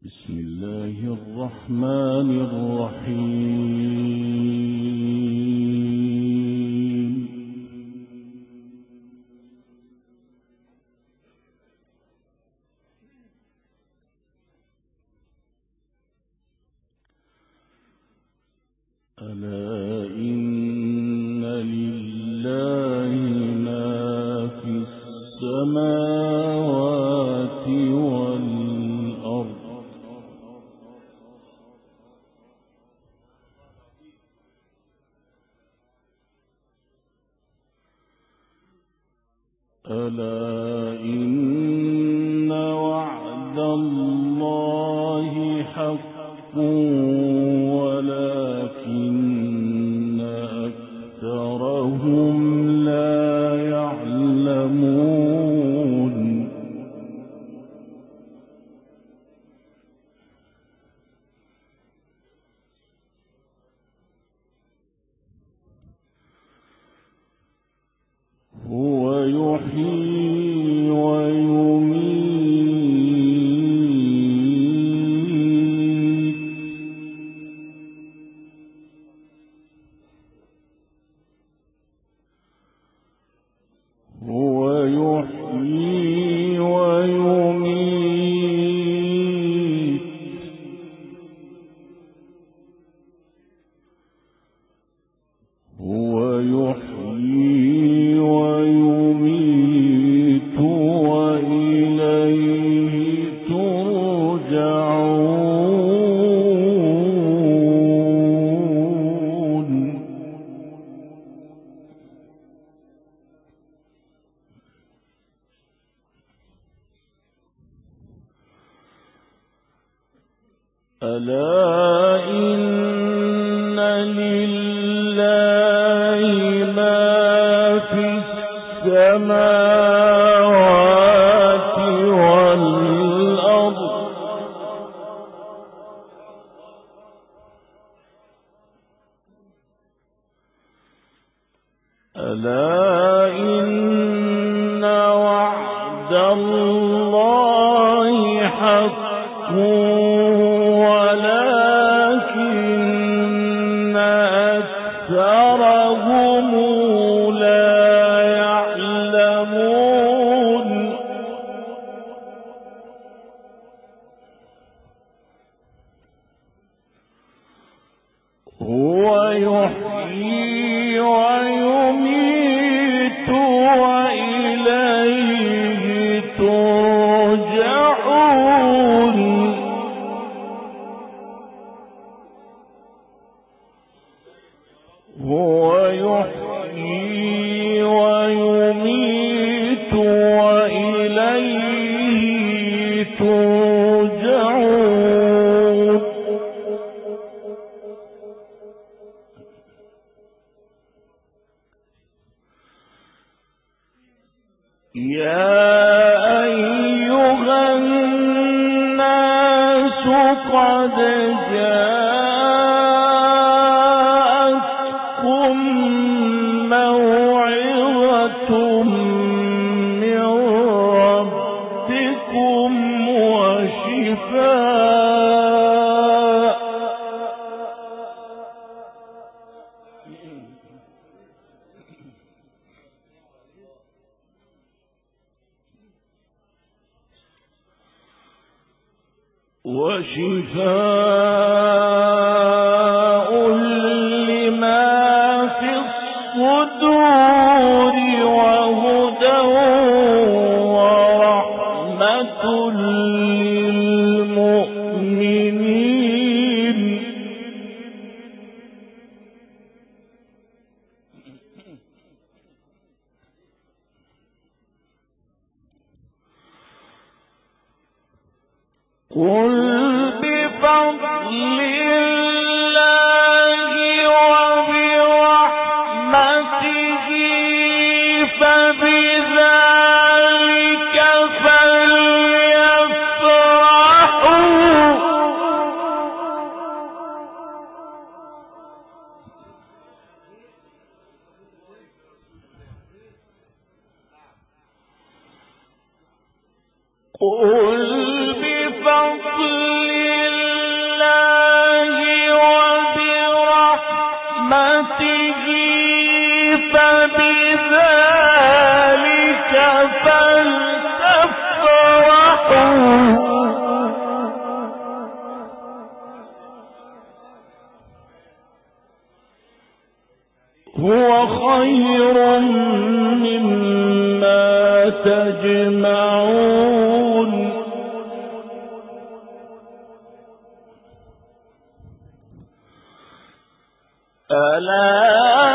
بسم الله الرحمن الرحيم. ألا إن لله ما في السماوات والأرض ألا إن وعد الله حق ولكن أكثرهم لا يعلمون. هو يحيي ويميت هو يحيي ويميت هو يحيي ويميت وإليه ترجعون. ألا إن لله ما في السماوات والأرض ألا إن وعد الله حق ولكن أكثرهم لا يعلمون. هو يحيي ويميت وإليه ترجعون. هو يحيي ويميت وإليه ترجعون. يا أيها الناس قد جاءتكم موعظة من ربكم وشفاء لما في الصدور وهدى ورحمة للمؤمنين. قل بفضل الله وبرحمته فبذلك فليفرحوا قل بفضل هو خير مما تجمعون ألا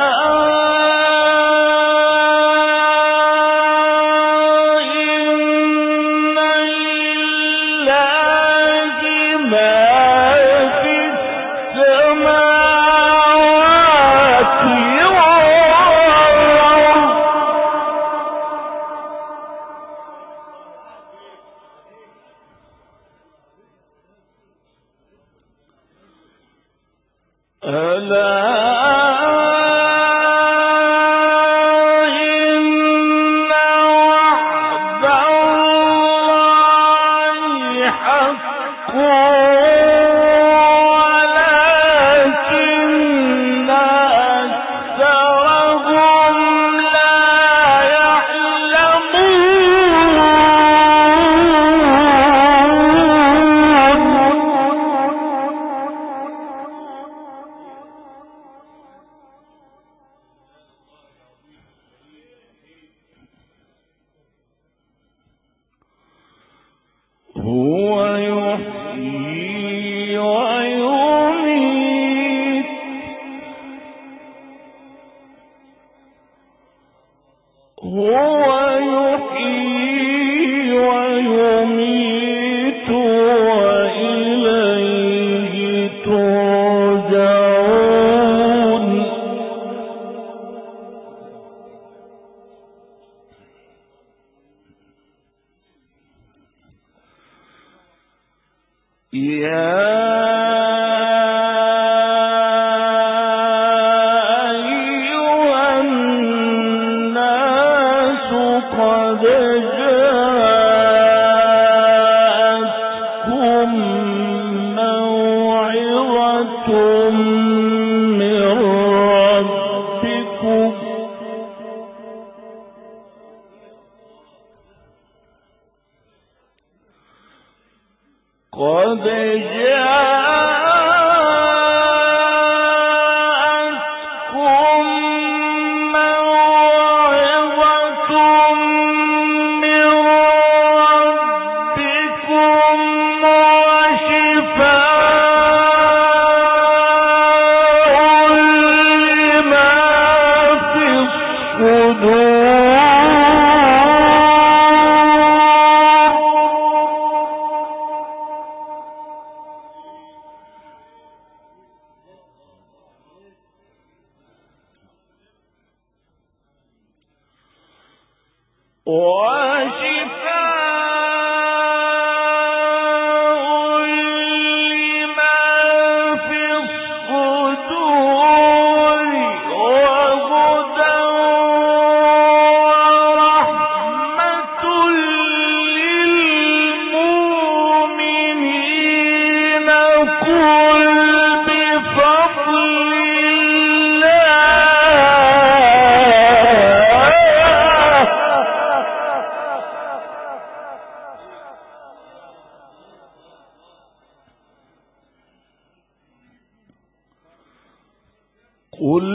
قل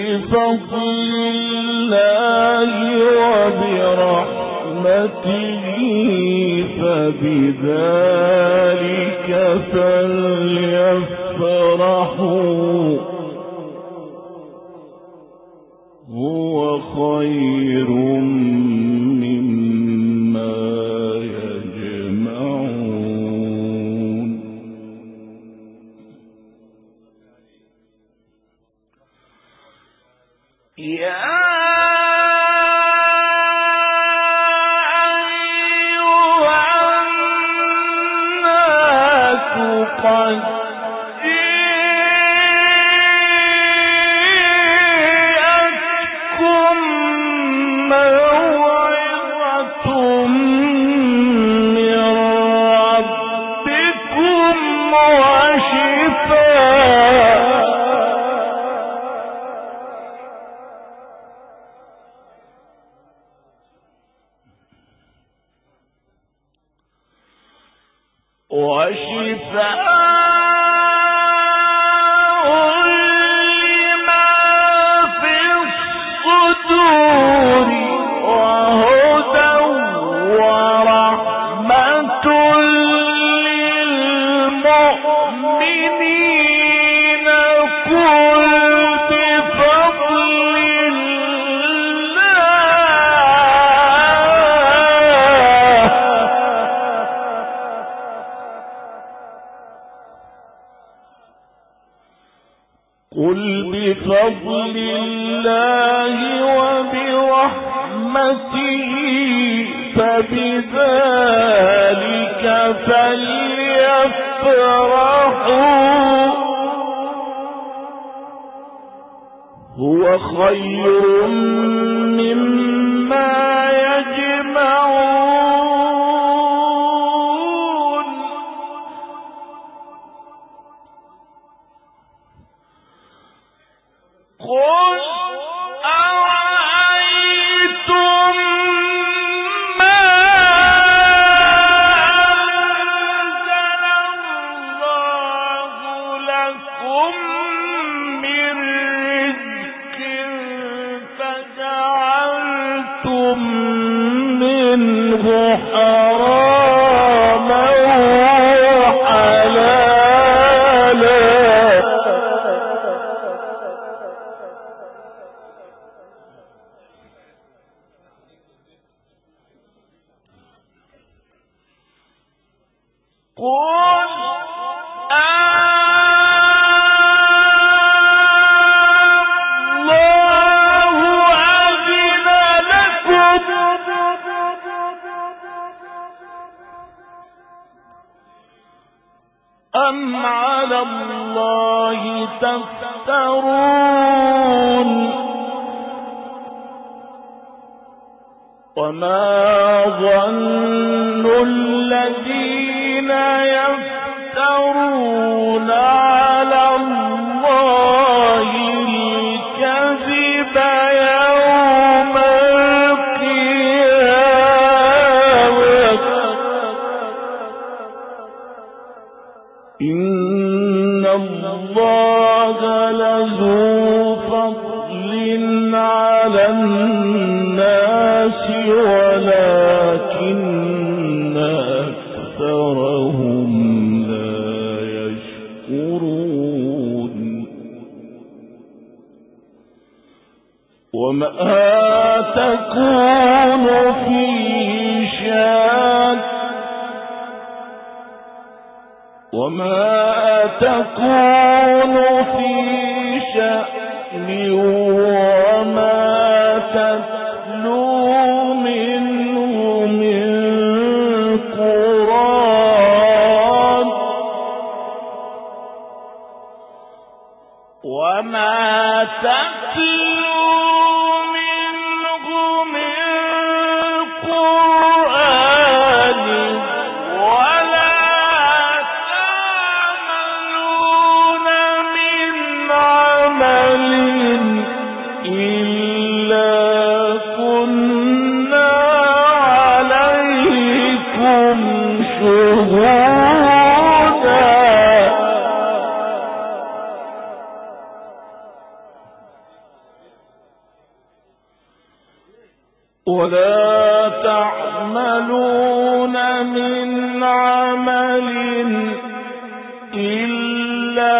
بفضل الله وبرحمته فبذلك فليفرحوا هو خير مما يجمعون. يا وشفاء لما في قل بفضل الله وبرحمته فبذلك فليفرحوا هو خير مما يجمعون قل أرأيتم ما أنزل الله لكم من رزق فجعلتم منه حراما وحلالا قل الله أذن لكم أم على الله تفترون وما ظن الذين يفترون على الله الكذب يوم القيامة إن الله لذو فضل على الناس ولكن أكثرهم لا يشكرون وما تكون في شأن وما تتلو منه من قرآن وما تتلو منه من قرآن ولا تعملون من عمل إلا كنا عليكم شهودا ولا تعملون من عمل إلا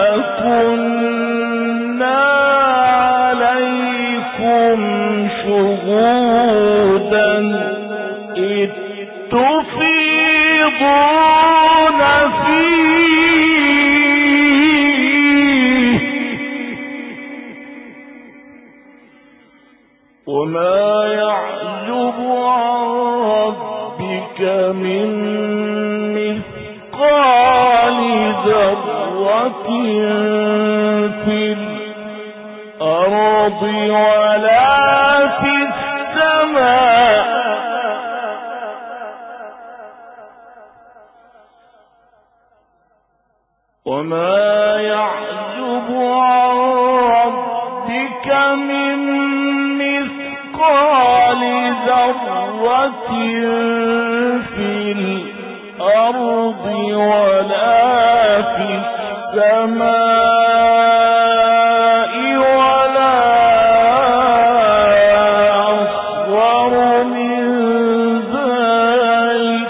كنا عليكم شهودا إذ تفيضون فيه وما يعزب عن ربك من مثقال ذرة في الأرض ولا في السماء وما يعزب عن ربك من مثقال ذرة في الأرض ولا في السماء ولا أصغر من ذلك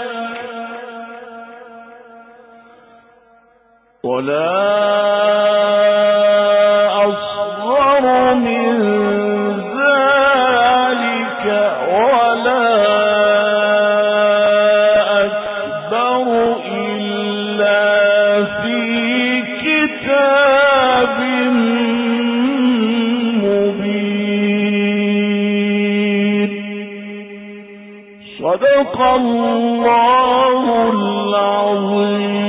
ولا أصغر من ذلك ولا أكبر إلا في كتاب الله العظيم.